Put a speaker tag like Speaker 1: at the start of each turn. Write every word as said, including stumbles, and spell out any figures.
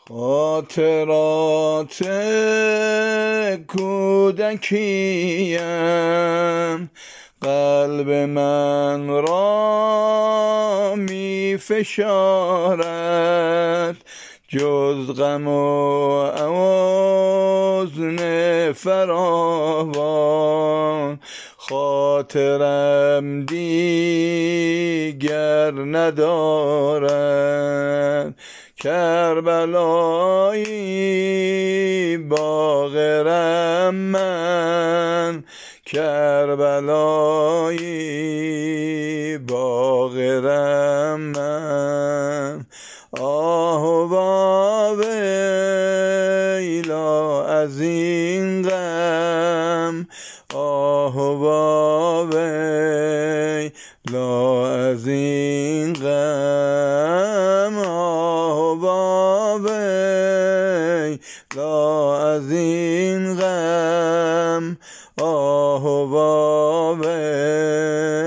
Speaker 1: خاطرات کودکیم قلب من را می فشارد، جز غم و حزن فراوان خاطرم دیگر ندارد. کربلایی باغرم من، کربلایی باغرم من. آه و ویلا از این غم، آه و ویلا از این غم، آه و ویلا از این غم، آه و ویلا.